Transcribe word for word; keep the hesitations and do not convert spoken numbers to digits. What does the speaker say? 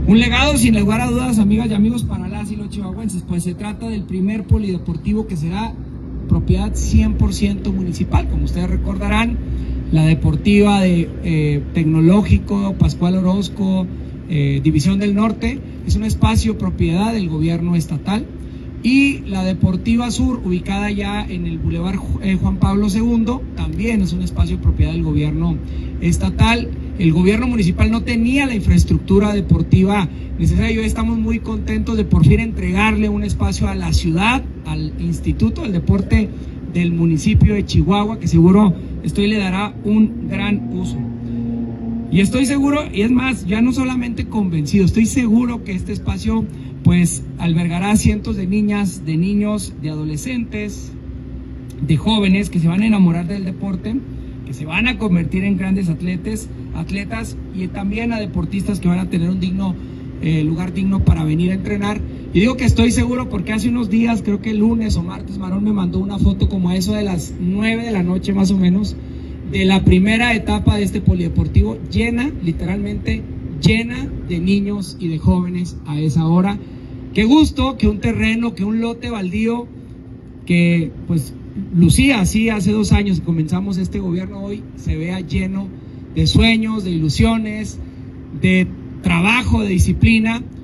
Un legado sin lugar a dudas, amigas y amigos, para las y los chihuahuenses, pues se trata del primer polideportivo que será propiedad cien por ciento municipal. Como ustedes recordarán, la deportiva de eh, Tecnológico, Pascual Orozco, eh, División del Norte, es un espacio propiedad del gobierno estatal, y la Deportiva Sur, ubicada ya en el Boulevard eh, Juan Pablo segundo, también es un espacio propiedad del gobierno estatal. El gobierno municipal no tenía la infraestructura deportiva necesaria y hoy estamos muy contentos de por fin entregarle un espacio a la ciudad, al Instituto del Deporte del municipio de Chihuahua, que seguro estoy le dará un gran uso. Y estoy seguro, y es más, ya no solamente convencido, estoy seguro que este espacio pues albergará cientos de niñas, de niños, de adolescentes, de jóvenes que se van a enamorar del deporte, que se van a convertir en grandes atletas, atletas y también a deportistas que van a tener un digno eh, lugar digno para venir a entrenar. Y digo que estoy seguro porque hace unos días, creo que el lunes o martes, Marón me mandó una foto como a eso de las nueve de la noche más o menos, de la primera etapa de este polideportivo, llena, literalmente llena de niños y de jóvenes a esa hora. Qué gusto que un terreno, que un lote baldío que pues lucía así hace dos años que comenzamos este gobierno, hoy se vea lleno de sueños, de ilusiones, de trabajo, de disciplina.